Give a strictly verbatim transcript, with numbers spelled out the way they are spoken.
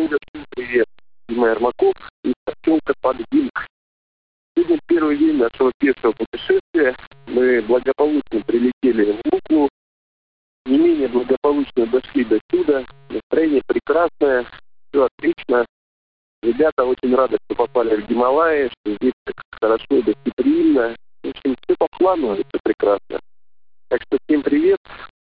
Волга, привет. Дима Ермаков из поселка Подгинка. Сегодня первый день нашего пешего путешествия. Мы благополучно прилетели в Луку. Не менее благополучно дошли до сюда. Настроение прекрасное, все отлично. Ребята очень рады, что попали в Гималаи, что здесь так хорошо и гостеприимно. В общем, все по плану, это прекрасно. Так что всем привет.